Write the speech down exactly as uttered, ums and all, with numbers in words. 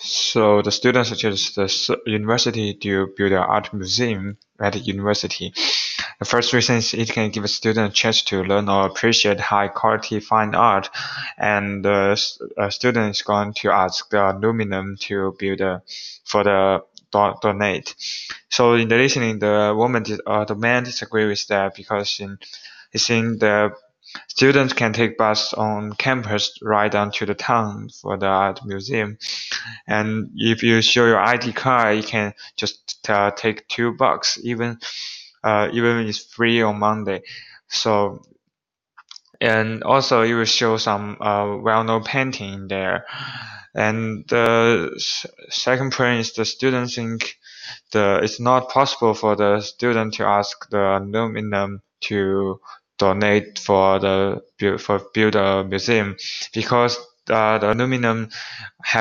So the students suggest the s- university to build an art museum at the university. The first reason is it can give a student a chance to learn or appreciate high quality fine art, and the s- uh, student is going to ask the aluminum to build a, for the do- donate. So in the listening, the woman, dis- uh, the man disagree with that because in, he think the students can take bus on campus right down to the town for the art museum, and if you show your I D card, you can just uh, take two bucks, even uh, even it's free on Monday. So and also it will show some uh, well-known painting there. And the s- second point is the students think the it's not possible for the student to ask the aluminum to donate for the build for build a museum because uh, the aluminum have